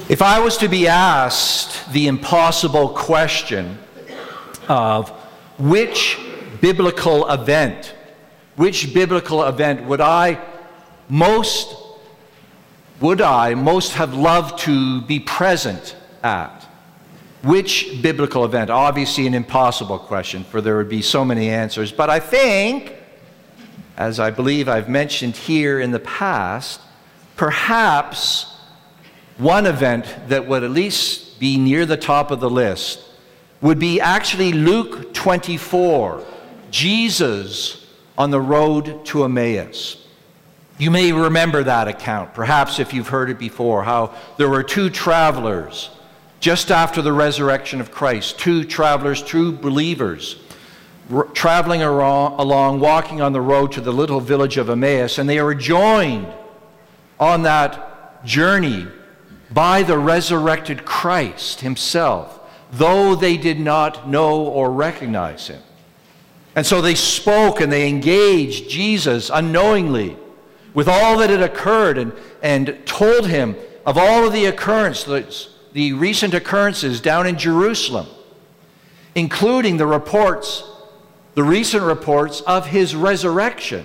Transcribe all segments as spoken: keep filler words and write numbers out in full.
If I was to be asked the impossible question of which biblical event, which biblical event would I most, would I most have loved to be present at? Which biblical event? Obviously an impossible question, for there would be so many answers. But I think, as I believe I've mentioned here in the past, perhaps one event that would at least be near the top of the list would be actually Luke twenty-four, Jesus on the road to Emmaus. You may remember that account, perhaps if you've heard it before, how there were two travelers just after the resurrection of Christ, two travelers, true believers, r- traveling along, along, walking on the road to the little village of Emmaus, and they were joined on that journey by the resurrected Christ himself, though they did not know or recognize him. And so they spoke and they engaged Jesus unknowingly with all that had occurred, and, and told him of all of the occurrences, the recent occurrences down in Jerusalem, including the reports, the recent reports of his resurrection.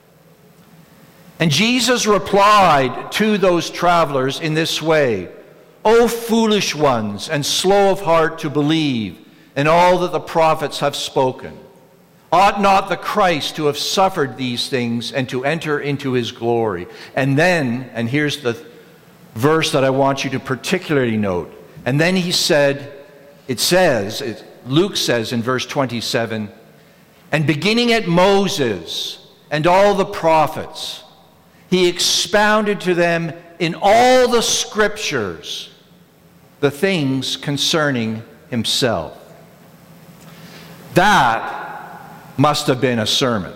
And Jesus replied to those travelers in this way, "O foolish ones, and slow of heart to believe in all that the prophets have spoken. Ought not the Christ to have suffered these things and to enter into his glory?" And then, and here's the verse that I want you to particularly note, and then he said, it says, it, Luke says in verse twenty-seven, "And beginning at Moses and all the prophets, he expounded to them in all the scriptures the things concerning himself." That must have been a sermon.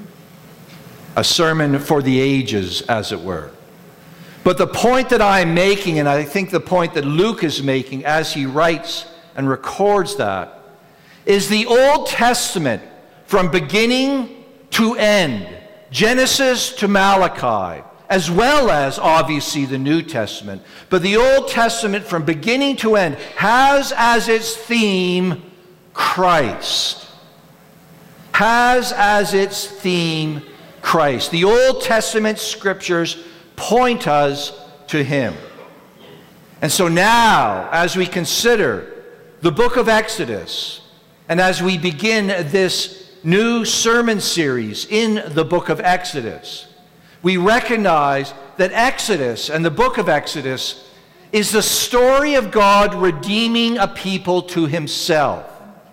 A sermon for the ages, as it were. But the point that I'm making, and I think the point that Luke is making as he writes and records that, is the Old Testament from beginning to end, Genesis to Malachi, as well as obviously the New Testament. But the Old Testament from beginning to end has as its theme Christ. Has as its theme Christ. The Old Testament scriptures point us to him. And so now, as we consider the book of Exodus, and as we begin this new sermon series in the book of Exodus, we recognize that Exodus and the book of Exodus is the story of God redeeming a people to himself.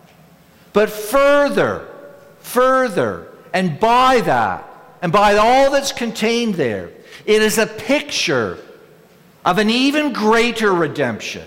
But further, further, and by that, and by all that's contained there, it is a picture of an even greater redemption.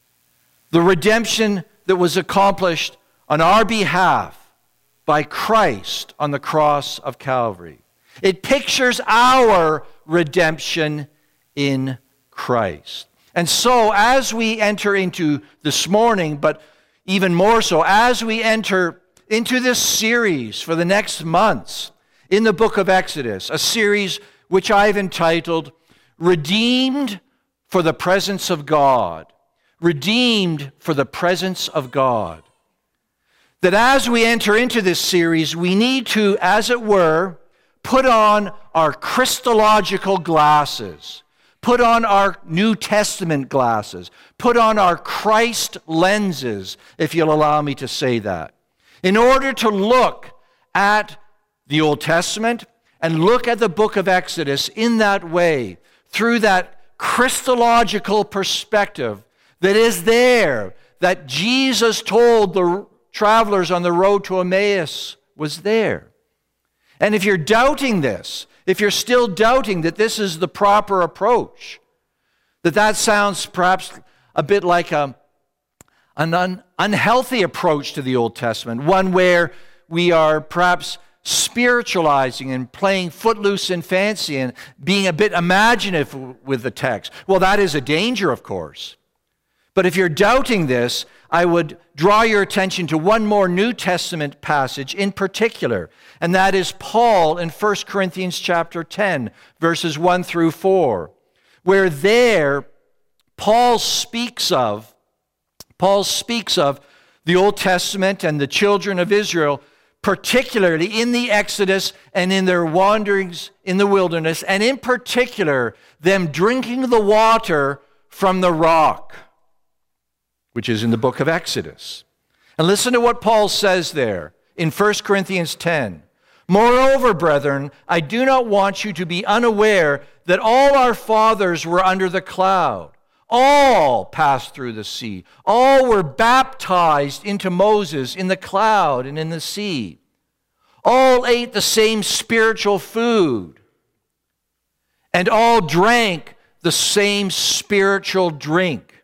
The redemption that was accomplished on our behalf by Christ on the cross of Calvary. It pictures our redemption in Christ. And so as we enter into this morning, but even more so, as we enter into this series for the next months in the book of Exodus, a series which I've entitled, Redeemed for the Presence of God. Redeemed for the Presence of God. That as we enter into this series, we need to, as it were, put on our Christological glasses, put on our New Testament glasses, put on our Christ lenses, if you'll allow me to say that, in order to look at the Old Testament and look at the book of Exodus in that way, through that Christological perspective that is there, that Jesus told the travelers on the road to Emmaus was there. And if you're doubting this, if you're still doubting that this is the proper approach, that that sounds perhaps a bit like a, an un, unhealthy approach to the Old Testament, one where we are perhaps spiritualizing and playing footloose and fancy and being a bit imaginative with the text. Well, that is a danger, of course. But if you're doubting this, I would draw your attention to one more New Testament passage in particular, and that is Paul in First Corinthians chapter ten, verses one through four, where there Paul speaks of, Paul speaks of the Old Testament and the children of Israel, particularly in the Exodus and in their wanderings in the wilderness, and in particular, them drinking the water from the rock, which is in the book of Exodus. And listen to what Paul says there in First Corinthians ten. Moreover, brethren, I do not want you to be unaware that all our fathers were under the cloud. All passed through the sea. All were baptized into Moses in the cloud and in the sea. All ate the same spiritual food. And all drank the same spiritual drink.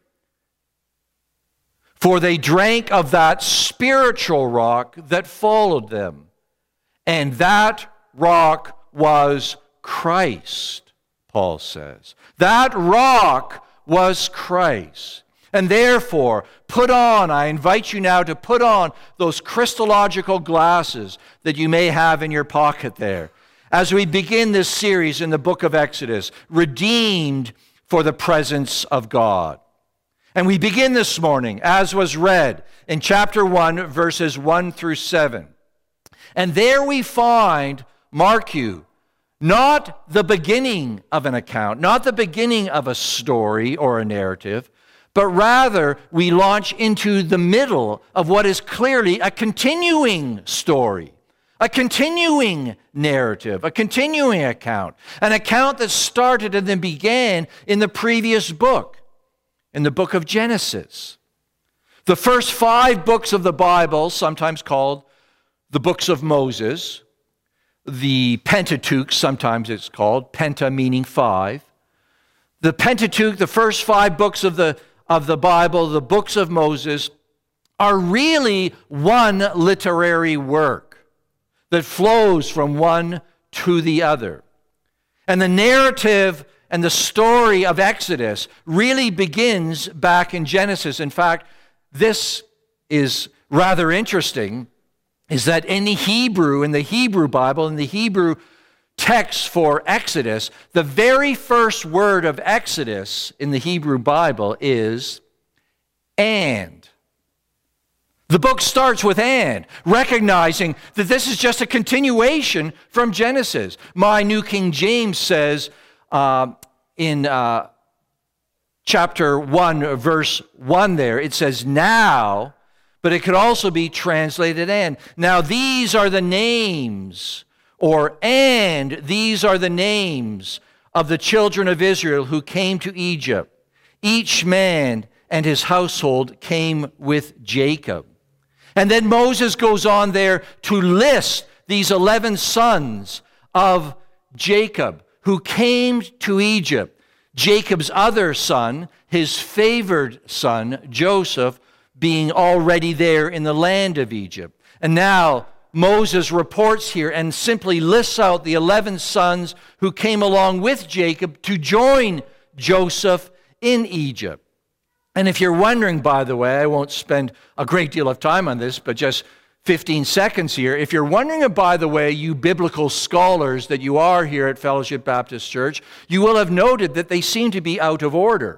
For they drank of that spiritual rock that followed them. And that rock was Christ, Paul says. That rock was Christ. And therefore, put on, I invite you now to put on those Christological glasses that you may have in your pocket there, as we begin this series in the book of Exodus, redeemed for the presence of God. And we begin this morning, as was read in chapter one, verses one through seven. And there we find, mark you, not the beginning of an account, not the beginning of a story or a narrative, but rather we launch into the middle of what is clearly a continuing story, a continuing narrative, a continuing account, an account that started and then began in the previous book, in the book of Genesis. The first five books of the Bible, sometimes called the books of Moses, the Pentateuch, sometimes it's called, penta meaning five. The Pentateuch, the first five books of the, of the Bible, the books of Moses, are really one literary work that flows from one to the other. And the narrative and the story of Exodus really begins back in Genesis. In fact, this is rather interesting, is that in the Hebrew, in the Hebrew Bible, in the Hebrew text for Exodus, the very first word of Exodus in the Hebrew Bible is and. The book starts with and, recognizing that this is just a continuation from Genesis. My New King James says uh, in uh, chapter one, verse one there, it says now, but it could also be translated and. Now these are the names, or and these are the names of the children of Israel who came to Egypt. Each man and his household came with Jacob. And then Moses goes on there to list these eleven sons of Jacob who came to Egypt. Jacob's other son, his favored son, Joseph, being already there in the land of Egypt. And now Moses reports here and simply lists out the eleven sons who came along with Jacob to join Joseph in Egypt. And if you're wondering, by the way, I won't spend a great deal of time on this, but just fifteen seconds here. If you're wondering, by the way, you biblical scholars that you are here at Fellowship Baptist Church, you will have noted that they seem to be out of order.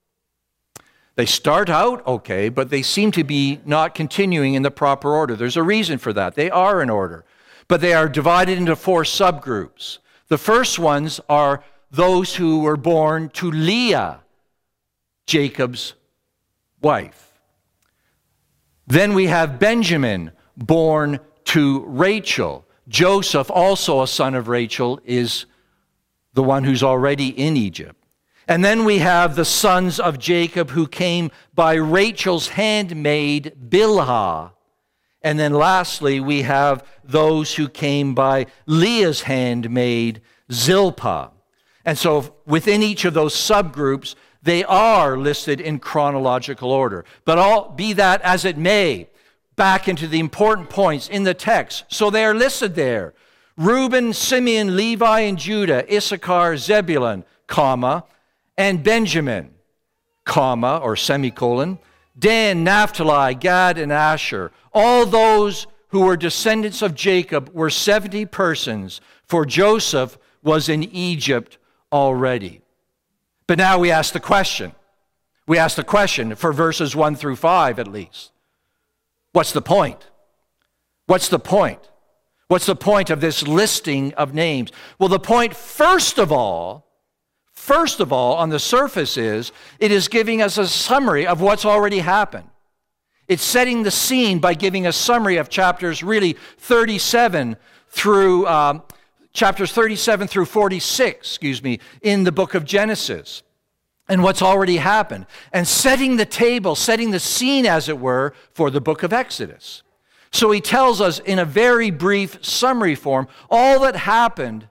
They start out okay, but they seem to be not continuing in the proper order. There's a reason for that. They are in order, but they are divided into four subgroups. The first ones are those who were born to Leah, Jacob's wife. Then we have Benjamin, born to Rachel. Joseph, also a son of Rachel, is the one who's already in Egypt. And then we have the sons of Jacob who came by Rachel's handmaid, Bilhah. And then lastly, we have those who came by Leah's handmaid, Zilpah. And so within each of those subgroups, they are listed in chronological order. But all, be that as it may, back into the important points in the text. So they are listed there. Reuben, Simeon, Levi, and Judah, Issachar, Zebulun, comma, and Benjamin, comma, or semicolon, Dan, Naphtali, Gad, and Asher. All those who were descendants of Jacob were seventy persons, for Joseph was in Egypt already. But now we ask the question, We ask the question for verses one through five at least. What's the point? What's the point? What's the point of this listing of names? Well, the point, first of all, first of all, on the surface is, it is giving us a summary of what's already happened. It's setting the scene by giving a summary of chapters really thirty-seven through, um, chapters thirty-seven through forty-six, excuse me, in the book of Genesis. And what's already happened. And setting the table, setting the scene, as it were, for the book of Exodus. So he tells us in a very brief summary form all that happened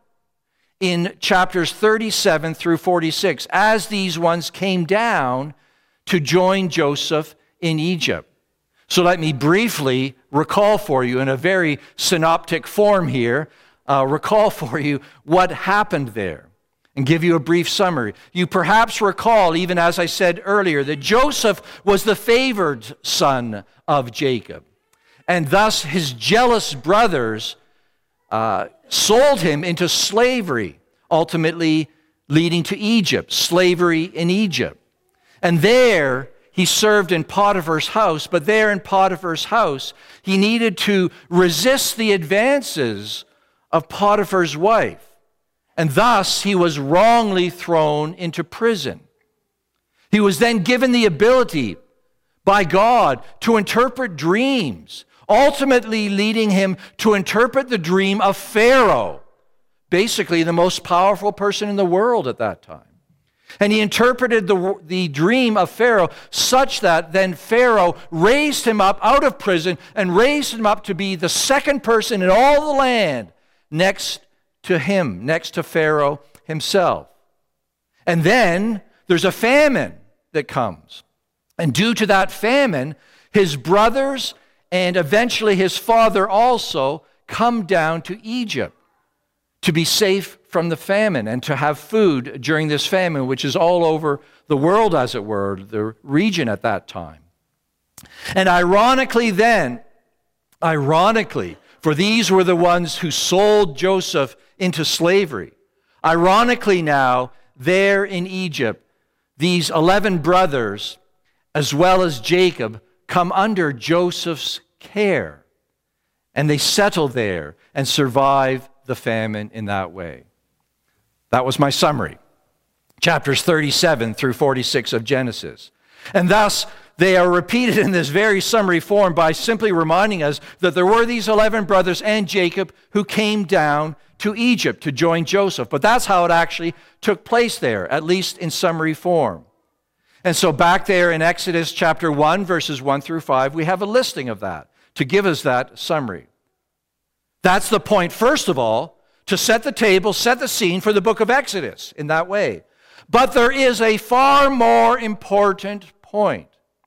in chapters thirty-seven through forty-six as these ones came down to join Joseph in Egypt. So let me briefly recall for you in a very synoptic form here, uh, recall for you what happened there and give you a brief summary. You perhaps recall, even as I said earlier, that Joseph was the favored son of Jacob. And thus his jealous brothers uh, sold him into slavery, ultimately leading to Egypt, slavery in Egypt. And there he served in Potiphar's house, but there in Potiphar's house, he needed to resist the advances of Potiphar's wife. And thus he was wrongly thrown into prison. He was then given the ability by God to interpret dreams, ultimately leading him to interpret the dream of Pharaoh, basically the most powerful person in the world at that time. And he interpreted the, the dream of Pharaoh such that then Pharaoh raised him up out of prison and raised him up to be the second person in all the land next to him, next to Pharaoh himself. And then there's a famine that comes. And due to that famine, his brothers and eventually his father also come down to Egypt to be safe from the famine and to have food during this famine, which is all over the world, as it were, the region at that time. And ironically then, ironically, for these were the ones who sold Joseph into slavery. Ironically now, there in Egypt, these eleven brothers, as well as Jacob, come under Joseph's care. And they settle there and survive the famine in that way. That was my summary. Chapters thirty-seven through forty-six of Genesis. And thus, they are repeated in this very summary form by simply reminding us that there were these eleven brothers and Jacob who came down to Egypt to join Joseph. But that's how it actually took place there, at least in summary form. And so back there in Exodus chapter one, verses one through five, we have a listing of that to give us that summary. That's the point, first of all, to set the table, set the scene for the book of Exodus in that way. But there is a far more important point.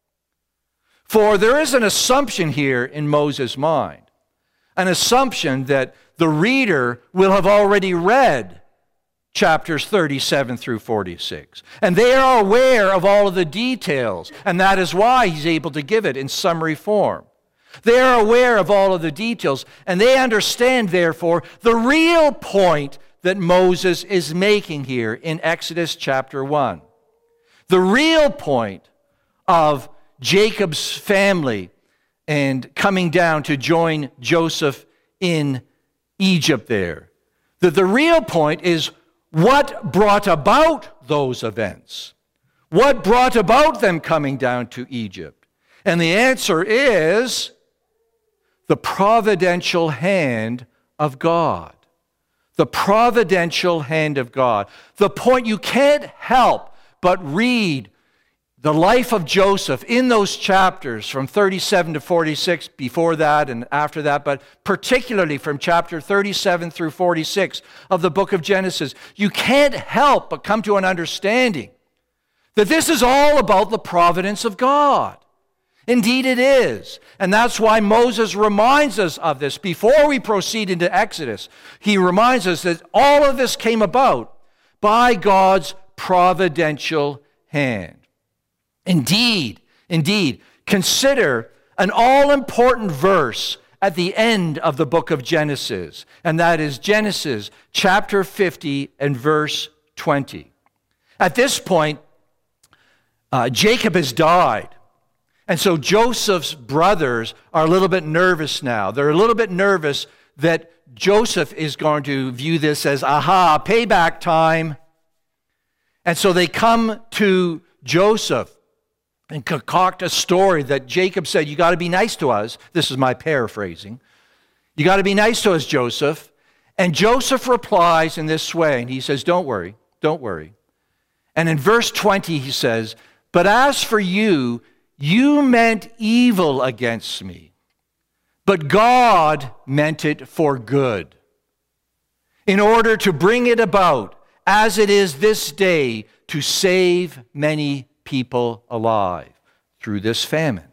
For there is an assumption here in Moses' mind, an assumption that the reader will have already read chapters thirty-seven through forty-six. And they are aware of all of the details, and that is why he's able to give it in summary form. They are aware of all of the details, and they understand, therefore, the real point that Moses is making here in Exodus chapter one. The real point of Jacob's family and coming down to join Joseph in Egypt there. That the real point is what brought about those events. What brought about them coming down to Egypt? And the answer is the providential hand of God. The providential hand of God. The point you can't help but read the life of Joseph in those chapters from thirty-seven to forty-six, before that and after that, but particularly from chapter thirty-seven through forty-six of the book of Genesis. You can't help but come to an understanding that this is all about the providence of God. Indeed it is. And that's why Moses reminds us of this. Before we proceed into Exodus, he reminds us that all of this came about by God's providential hand. Indeed, indeed, consider an all-important verse at the end of the book of Genesis, and that is Genesis chapter fifty and verse twenty. At this point, uh, Jacob has died. And so Joseph's brothers are a little bit nervous now. They're a little bit nervous that Joseph is going to view this as, aha, payback time. And so they come to Joseph and concoct a story that Jacob said, you got to be nice to us. This is my paraphrasing. You got to be nice to us, Joseph. And Joseph replies in this way, and he says, don't worry, don't worry. And in verse twenty, he says, but as for you, you meant evil against me, but God meant it for good, in order to bring it about, as it is this day, to save many people alive through this famine.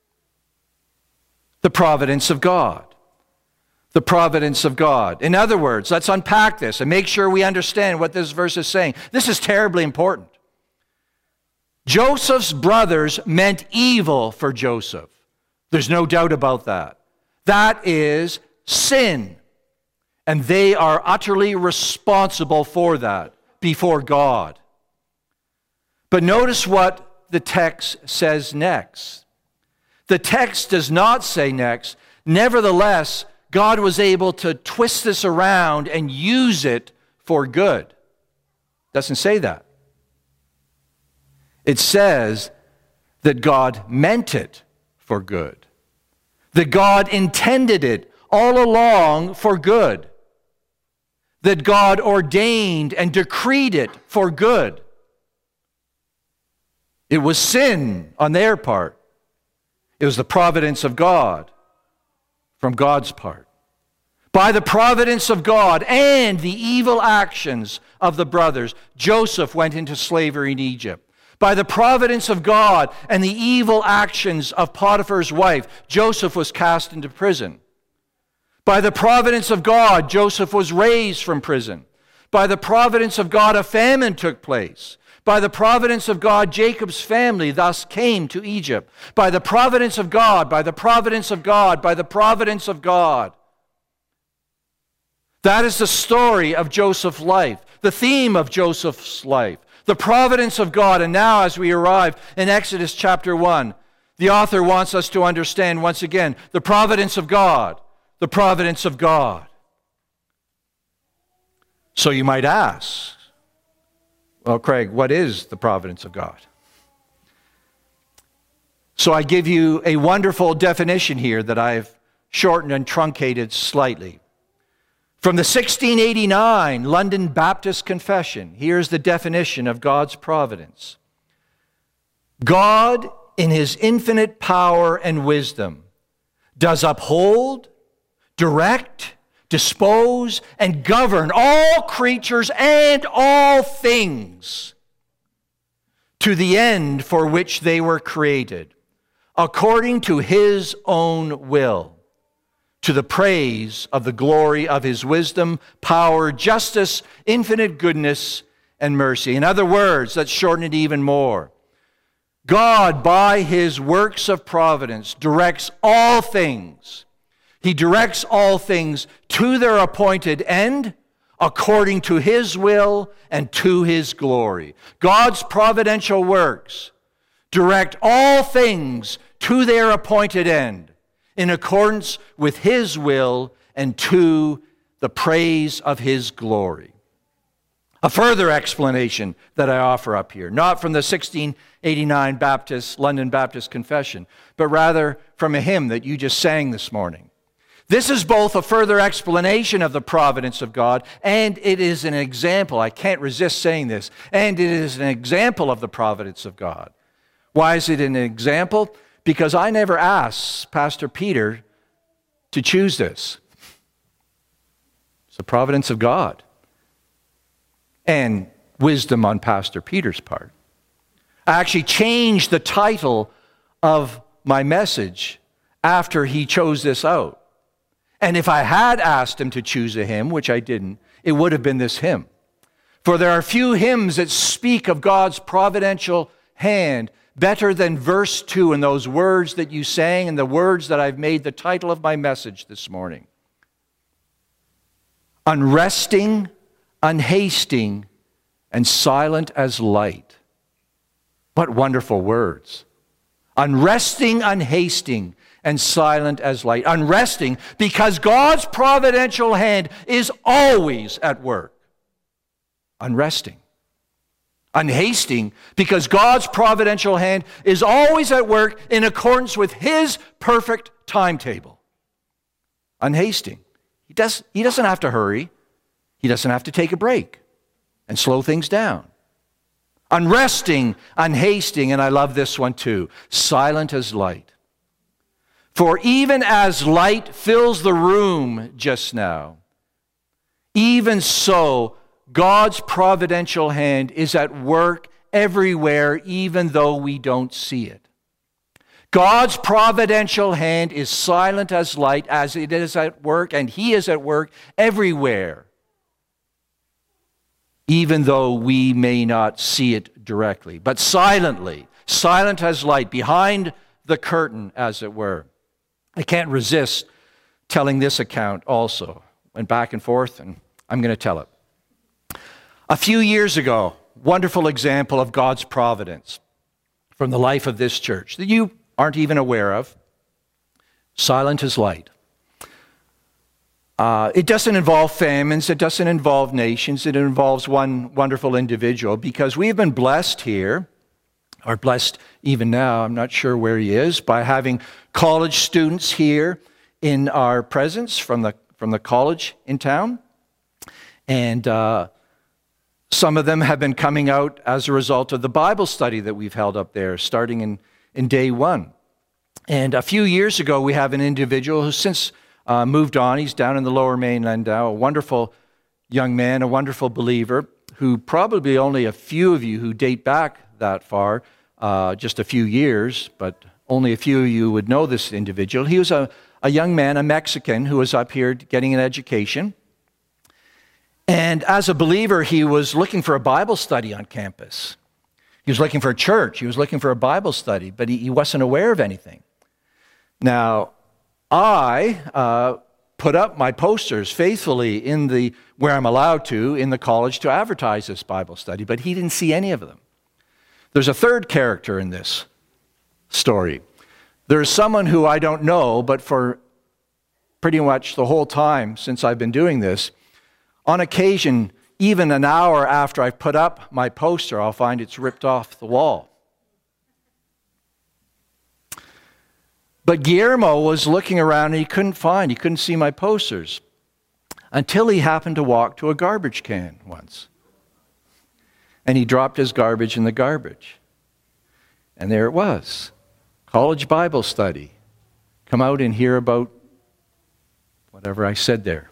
The providence of God. The providence of God. In other words, let's unpack this and make sure we understand what this verse is saying. This is terribly important. Joseph's brothers meant evil for Joseph. There's no doubt about that. That is sin. And they are utterly responsible for that before God. But notice what the text says next. The text does not say next, nevertheless, God was able to twist this around and use it for good. Doesn't say that. It says that God meant it for good. That God intended it all along for good. That God ordained and decreed it for good. It was sin on their part. It was the providence of God from God's part. By the providence of God and the evil actions of the brothers, Joseph went into slavery in Egypt. By the providence of God and the evil actions of Potiphar's wife, Joseph was cast into prison. By the providence of God, Joseph was raised from prison. By the providence of God, a famine took place. By the providence of God, Jacob's family thus came to Egypt. By the providence of God, by the providence of God, by the providence of God. That is the story of Joseph's life, the theme of Joseph's life, the providence of God. And now as we arrive in Exodus chapter one, the author wants us to understand once again the providence of God, the providence of God. So you might ask, well, Craig, what is the providence of God? So I give you a wonderful definition here that I've shortened and truncated slightly. From the sixteen eighty-nine London Baptist Confession, here's the definition of God's providence. God, in his infinite power and wisdom, does uphold, direct, dispose, and govern all creatures and all things to the end for which they were created, according to his own will, to the praise of the glory of his wisdom, power, justice, infinite goodness, and mercy. In other words, let's shorten it even more. God, by his works of providence, directs all things. He directs all things to their appointed end, according to his will and to his glory. God's providential works direct all things to their appointed end, in accordance with his will and to the praise of his glory. A further explanation that I offer up here, not from the sixteen eighty-nine Baptist, London Baptist Confession, but rather from a hymn that you just sang this morning. This is both a further explanation of the providence of God, and it is an example, I can't resist saying this, and it is an example of the providence of God. Why is it an example? Because I never asked Pastor Peter to choose this. It's the providence of God and wisdom on Pastor Peter's part. I actually changed the title of my message after he chose this out. And if I had asked him to choose a hymn, which I didn't, it would have been this hymn. For there are few hymns that speak of God's providential hand better than verse two and those words that you sang and the words that I've made the title of my message this morning. Unresting, unhasting, and silent as light. What wonderful words. Unresting, unhasting, and silent as light. Unresting because God's providential hand is always at work. Unresting. Unhasting because God's providential hand is always at work in accordance with His perfect timetable. Unhasting. He, does, he doesn't have to hurry. He doesn't have to take a break and slow things down. Unresting, unhasting, and I love this one too, silent as light. For even as light fills the room just now, even so God's providential hand is at work everywhere, even though we don't see it. God's providential hand is silent as light, as it is at work, and He is at work everywhere, even though we may not see it directly, but silently, silent as light, behind the curtain, as it were. I can't resist telling this account also. Went back and forth, and I'm going to tell it. A few years ago, wonderful example of God's providence from the life of this church that you aren't even aware of. Silent as light. Uh, it doesn't involve famines. It doesn't involve nations. It involves one wonderful individual because we have been blessed here, or blessed even now, I'm not sure where he is, by having college students here in our presence from the, from the college in town. And uh, some of them have been coming out as a result of the Bible study that we've held up there, starting in, in day one. And a few years ago, we have an individual who since uh, moved on. He's down in the Lower Mainland now, a wonderful young man, a wonderful believer, who probably only a few of you who date back that far, uh, just a few years, but only a few of you would know this individual. He was a, a young man, a Mexican, who was up here getting an education. And as a believer, he was looking for a Bible study on campus. He was looking for a church. He was looking for a Bible study, but he, he wasn't aware of anything. Now, I uh, put up my posters faithfully in the where I'm allowed to in the college to advertise this Bible study, but he didn't see any of them. There's a third character in this story. There's someone who I don't know, but for pretty much the whole time since I've been doing this, on occasion, even an hour after I've put up my poster, I'll find it's ripped off the wall. But Guillermo was looking around and he couldn't find, he couldn't see my posters until he happened to walk to a garbage can once. And he dropped his garbage in the garbage. And there it was, college Bible study. Come out and hear about whatever I said there.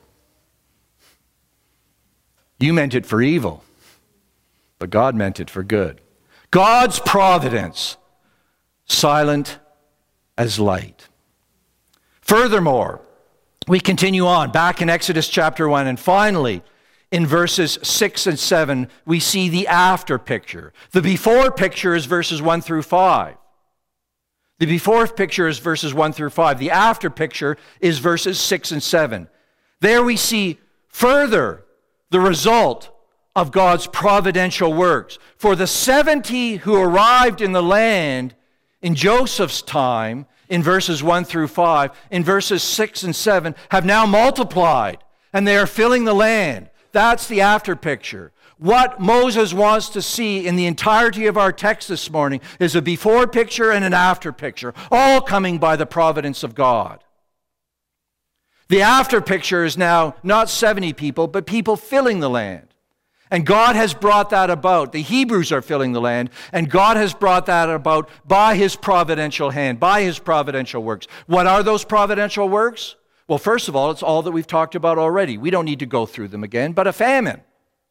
You meant it for evil, but God meant it for good. God's providence, silent as light. Furthermore, we continue on back in Exodus chapter one, and finally, in verses six and seven, we see the after picture. The before picture is verses one through five. The before picture is verses one through five. The after picture is verses six and seven. There we see further the result of God's providential works. For the seventy who arrived in the land in Joseph's time, in verses one through five, in verses six and seven, have now multiplied, and they are filling the land. That's the after picture. What Moses wants to see in the entirety of our text this morning is a before picture and an after picture, all coming by the providence of God. The after picture is now not seventy people, but people filling the land. And God has brought that about. The Hebrews are filling the land, and God has brought that about by His providential hand, by His providential works. What are those providential works? Well, first of all, it's all that we've talked about already. We don't need to go through them again, but a famine.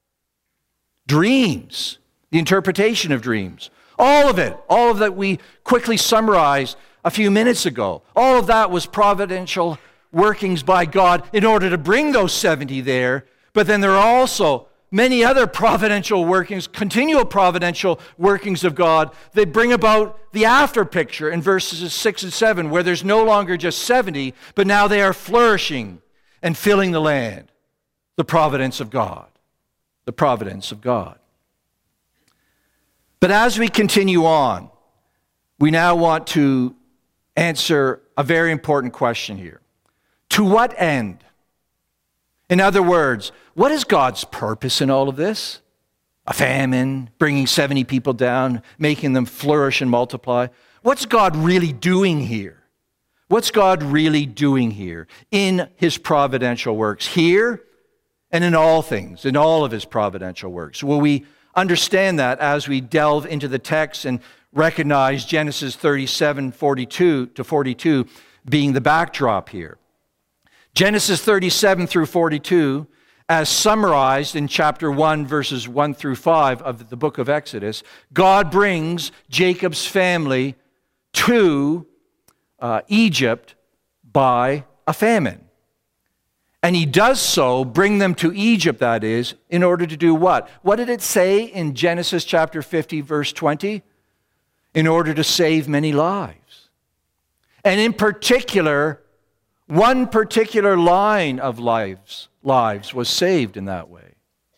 Dreams, the interpretation of dreams. All of it, all of that we quickly summarized a few minutes ago. All of that was providential workings by God in order to bring those seventy there. But then there are also many other providential workings, continual providential workings of God that bring about the after picture in verses six and seven, where there's no longer just seventy, but now they are flourishing and filling the land. The providence of God. The providence of God. But as we continue on, we now want to answer a very important question here. To what end? In other words, what is God's purpose in all of this? A famine, bringing seventy people down, making them flourish and multiply. What's God really doing here? What's God really doing here in his providential works, here and in all things, in all of his providential works? Will we understand that as we delve into the text and recognize Genesis thirty-seven, forty-two to forty-two being the backdrop here? Genesis thirty-seven through forty-two, as summarized in chapter one, verses one through five of the book of Exodus, God brings Jacob's family to uh, Egypt by a famine. And he does so, bring them to Egypt, that is, in order to do what? What did it say in Genesis chapter fifty, verse twenty? In order to save many lives. And in particular, one particular line of lives, lives was saved in that way.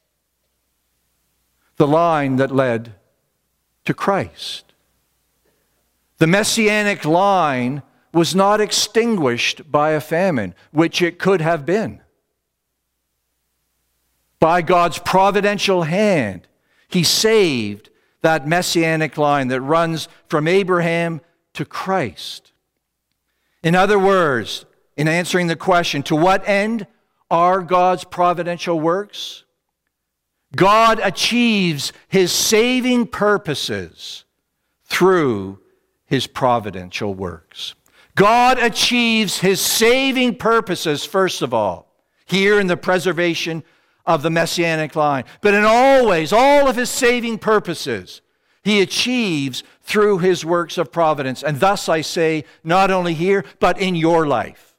The line that led to Christ. The messianic line was not extinguished by a famine, which it could have been. By God's providential hand, he saved that messianic line that runs from Abraham to Christ. In other words, in answering the question, to what end are God's providential works? God achieves his saving purposes through his providential works. God achieves his saving purposes, first of all, here in the preservation of the messianic line. But in all ways, all of his saving purposes, he achieves through his works of providence. And thus I say, not only here, but in your life.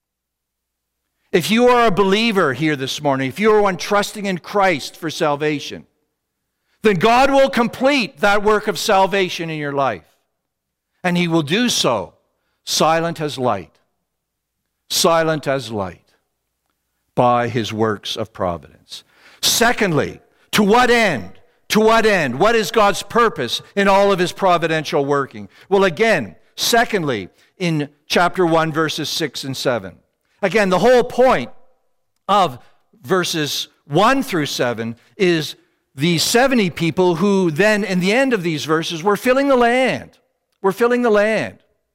If you are a believer here this morning, if you are one trusting in Christ for salvation, then God will complete that work of salvation in your life. And he will do so silent as light, silent as light, by his works of providence. Secondly, to what end? To what end? What is God's purpose in all of his providential working? Well, again, secondly, in chapter one, verses six and seven. Again, the whole point of verses one through seven is the seventy people who then, in the end of these verses, were filling the land. Were filling the land.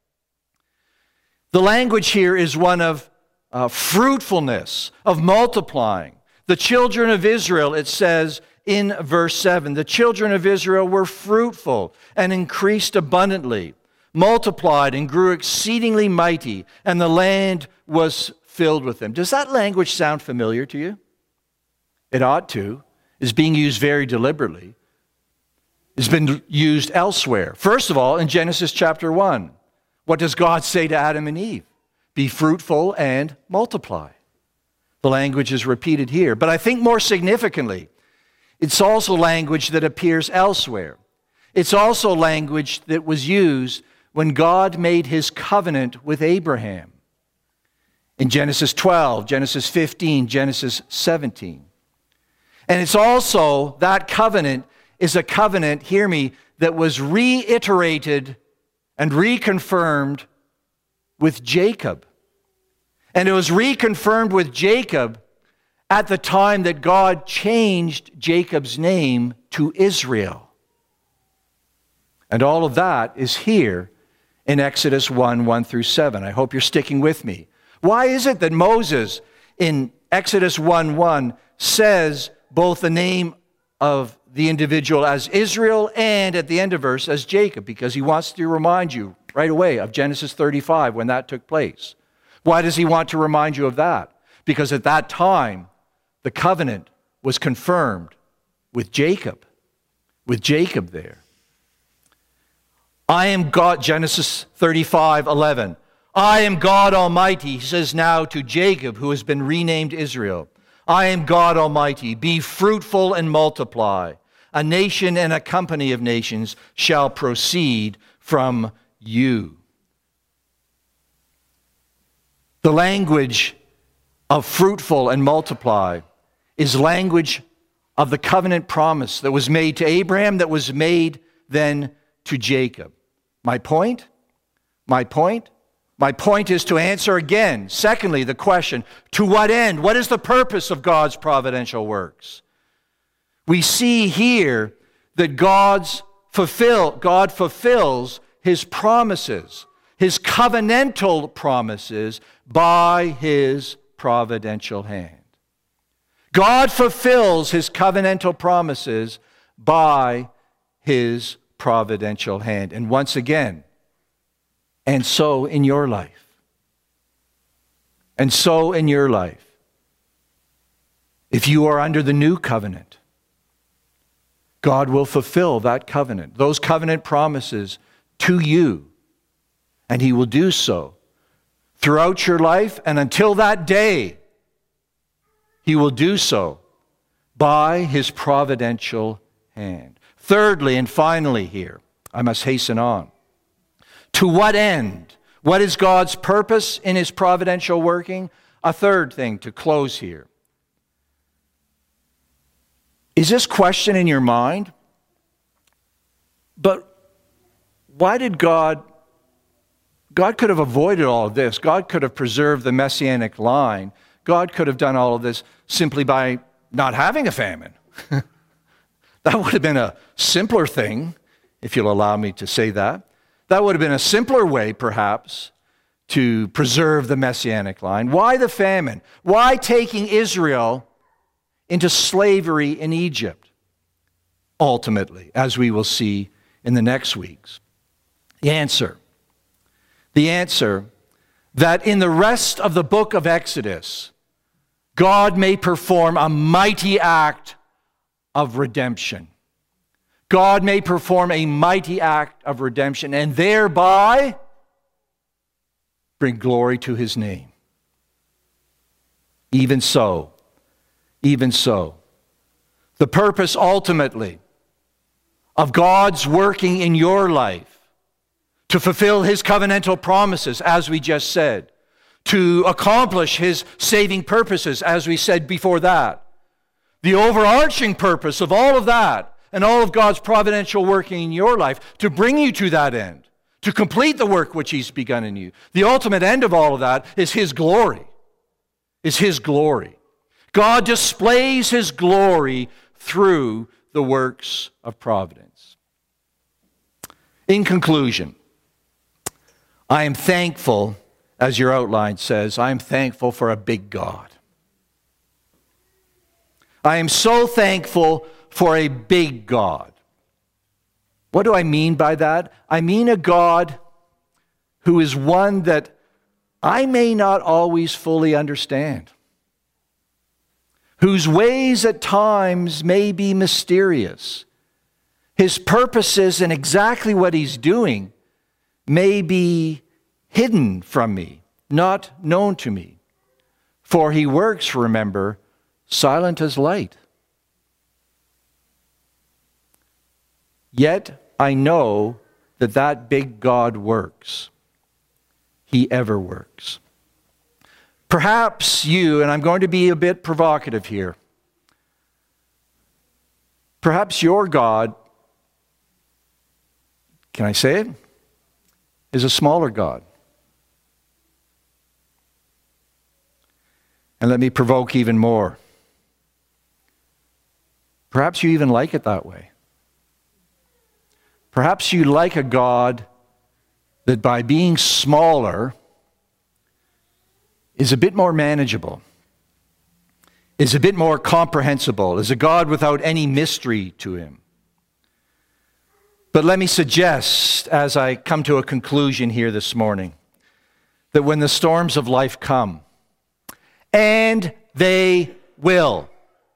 The language here is one of uh, fruitfulness, of multiplying. The children of Israel, it says in verse seven, the children of Israel were fruitful and increased abundantly, multiplied and grew exceedingly mighty, and the land was filled with them. Does that language sound familiar to you? It ought to. It's being used very deliberately. It's been used elsewhere. First of all, in Genesis chapter one. What does God say to Adam and Eve? Be fruitful and multiply. The language is repeated here. But I think more significantly, it's also language that appears elsewhere. It's also language that was used when God made his covenant with Abraham. In Genesis twelve, Genesis fifteen, Genesis seventeen. And it's also, that covenant is a covenant, hear me, that was reiterated and reconfirmed with Jacob. And it was reconfirmed with Jacob at the time that God changed Jacob's name to Israel. And all of that is here in Exodus one, one through seven. I hope you're sticking with me. Why is it that Moses in Exodus one, one says both the name of the individual as Israel and at the end of verse as Jacob? Because he wants to remind you right away of Genesis thirty-five when that took place. Why does he want to remind you of that? Because at that time, the covenant was confirmed with Jacob, with Jacob there. I am God, Genesis thirty-five, eleven. I am God Almighty, he says now to Jacob, who has been renamed Israel. I am God Almighty. Be fruitful and multiply. A nation and a company of nations shall proceed from you. The language of fruitful and multiply is language of the covenant promise that was made to Abraham, that was made than to Jacob. My point? My point? My point is to answer again, secondly, the question, to what end? What is the purpose of God's providential works? We see here that God's fulfill, God fulfills his promises, his covenantal promises, by his providential hand. God fulfills his covenantal promises by his providential hand. And once again, and so in your life. And so in your life. If you are under the new covenant, God will fulfill that covenant, those covenant promises to you. And he will do so throughout your life, and until that day, he will do so by his providential hand. Thirdly and finally here, I must hasten on. To what end? What is God's purpose in his providential working? A third thing to close here. Is this question in your mind? But why did God, God could have avoided all of this. God could have preserved the Messianic line. God could have done all of this simply by not having a famine. That would have been a simpler thing, if you'll allow me to say that. That would have been a simpler way, perhaps, to preserve the Messianic line. Why the famine? Why taking Israel into slavery in Egypt? Ultimately, as we will see in the next weeks. The answer. The answer that in the rest of the book of Exodus, God may perform a mighty act of redemption. God may perform a mighty act of redemption and thereby bring glory to his name. Even so, even so, the purpose ultimately of God's working in your life to fulfill his covenantal promises, as we just said, to accomplish his saving purposes, as we said before that, the overarching purpose of all of that and all of God's providential working in your life to bring you to that end, to complete the work which he's begun in you. The ultimate end of all of that is his glory, is his glory. God displays his glory through the works of providence. In conclusion, I am thankful, as your outline says, I am thankful for a big God. I am so thankful for a big God. What do I mean by that? I mean a God who is one that I may not always fully understand, whose ways at times may be mysterious. His purposes and exactly what he's doing may be hidden from me, not known to me. For he works, remember, silent as light. Yet I know that that big God works. He ever works. Perhaps you, and I'm going to be a bit provocative here, perhaps your God, can I say it, is a smaller God. And let me provoke even more. Perhaps you even like it that way. Perhaps you like a God that by being smaller is a bit more manageable, is a bit more comprehensible, is a God without any mystery to him. But let me suggest, as I come to a conclusion here this morning, that when the storms of life come, and they will,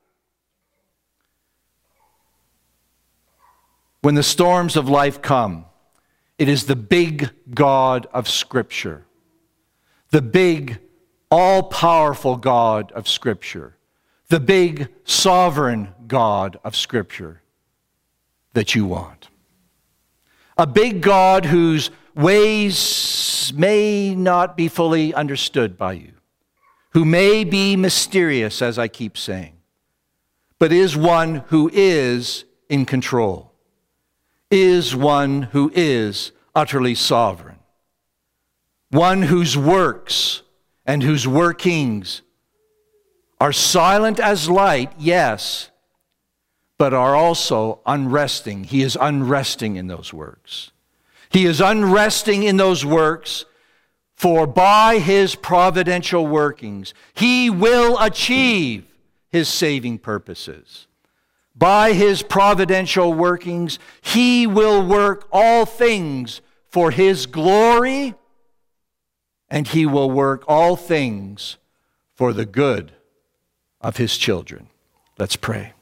when the storms of life come, it is the big God of Scripture, the big, all-powerful God of Scripture, the big, sovereign God of Scripture that you want. A big God whose ways may not be fully understood by you, who may be mysterious, as I keep saying, but is one who is in control, is one who is utterly sovereign, one whose works and whose workings are silent as light, yes, but are also unresting. He is unresting in those works. He is unresting in those works, for by his providential workings, he will achieve his saving purposes. By his providential workings, he will work all things for his glory, and he will work all things for the good of his children. Let's pray.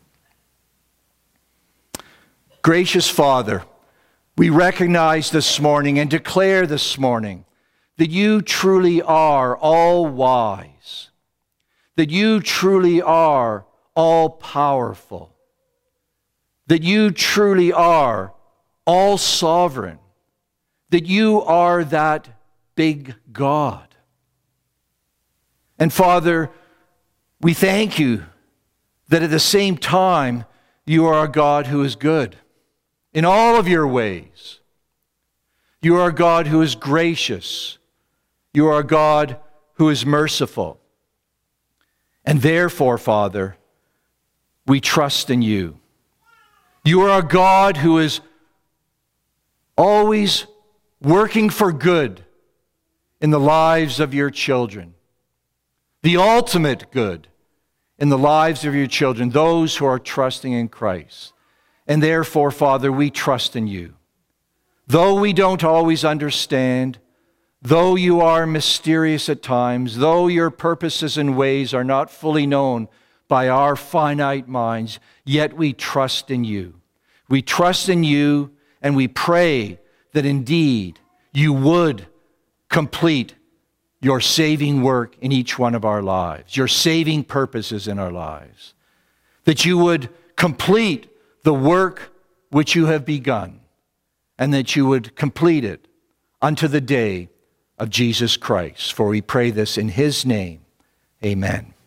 Gracious Father, we recognize this morning and declare this morning that you truly are all wise, that you truly are all powerful, that you truly are all sovereign, that you are that big God. And Father, we thank you that at the same time you are a God who is good in all of your ways. You are a God who is gracious. You are a God who is merciful. And therefore, Father, we trust in you. You are a God who is always working for good in the lives of your children. The ultimate good in the lives of your children, those who are trusting in Christ. And therefore, Father, we trust in you. Though we don't always understand, though you are mysterious at times, though your purposes and ways are not fully known by our finite minds, yet we trust in you. We trust in you, and we pray that indeed you would complete your saving work in each one of our lives, your saving purposes in our lives, that you would complete the work which you have begun, and that you would complete it unto the day of Jesus Christ. For we pray this in his name. Amen.